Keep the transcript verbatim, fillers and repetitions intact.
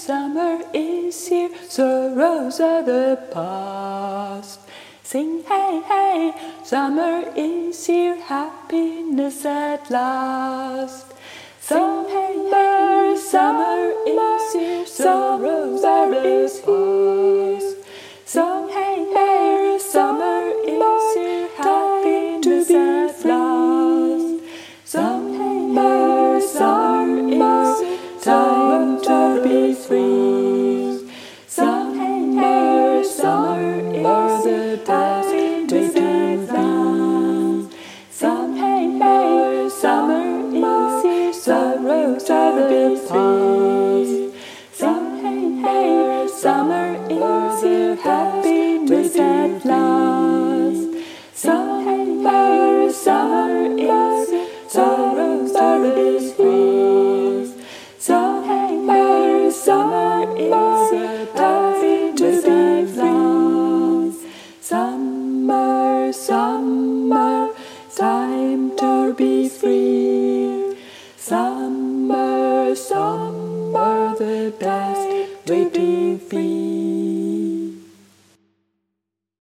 summer is here, sorrows are the past. Sing hey, hey, summer is here, happiness at last. Sing hey, hey, summer is here, sorrows are the past. Sing hey, hey, summer is here, happiness at last. Sing hey, hey, summer is here, time to be free. Sing hey, hey, summer is the best way to be. Sing hey, hey, summer is here, sorrows are the past. Sing hey, hey, summer is here, happiness at last. Sing hey, hey, summer is here, sorrows are the past. Sing hey, hey, summer is here, time to be free. Summer, summer, time to be free. Summer, summer, the best way to be.